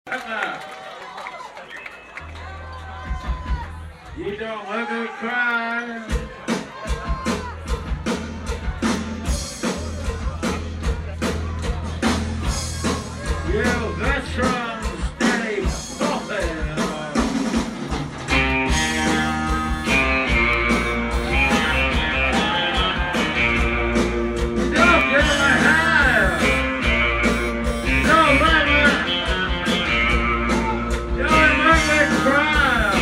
You don't let me cry. You veterans, stay popping. Don't get my hair. Don't let me cry.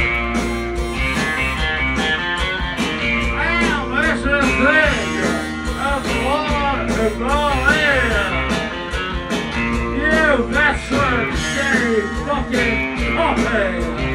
Well, this is thing of war to go in. You veterans, stay fucking popping.